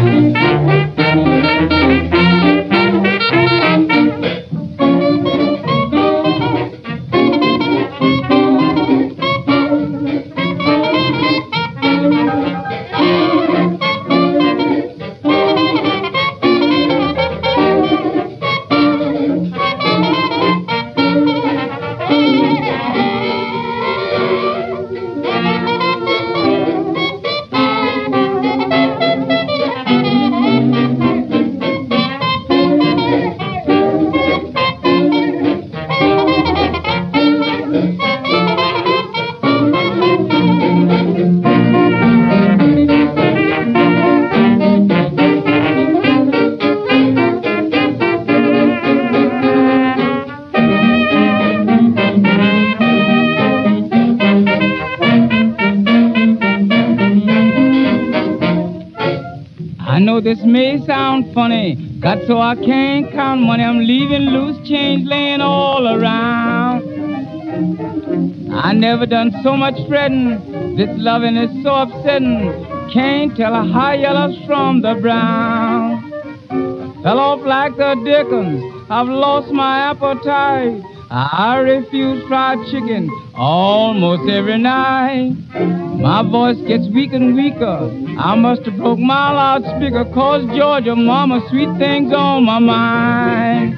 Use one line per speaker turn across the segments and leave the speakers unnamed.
I know this may sound funny, got so I can't count money. I'm leaving loose change laying all around. I never done so much fretting. This loving is so upsetting. Can't tell a high yellows from the brown. Fell off like the dickens. I've lost my appetite. I refuse fried chicken almost every night. My voice gets weak and weaker. I must have broke my loudspeaker, 'cause Georgia mama, sweet things on my mind.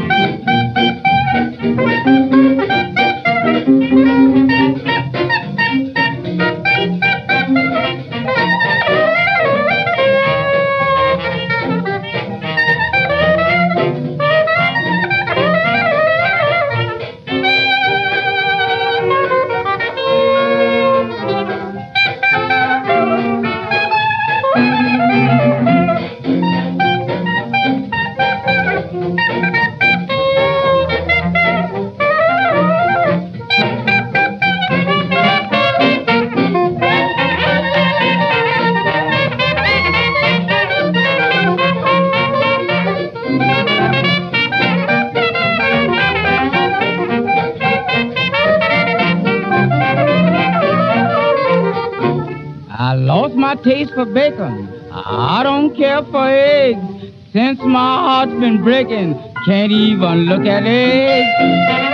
I lost my taste for bacon. I don't care for eggs. Since my heart's been breaking, can't even look at eggs.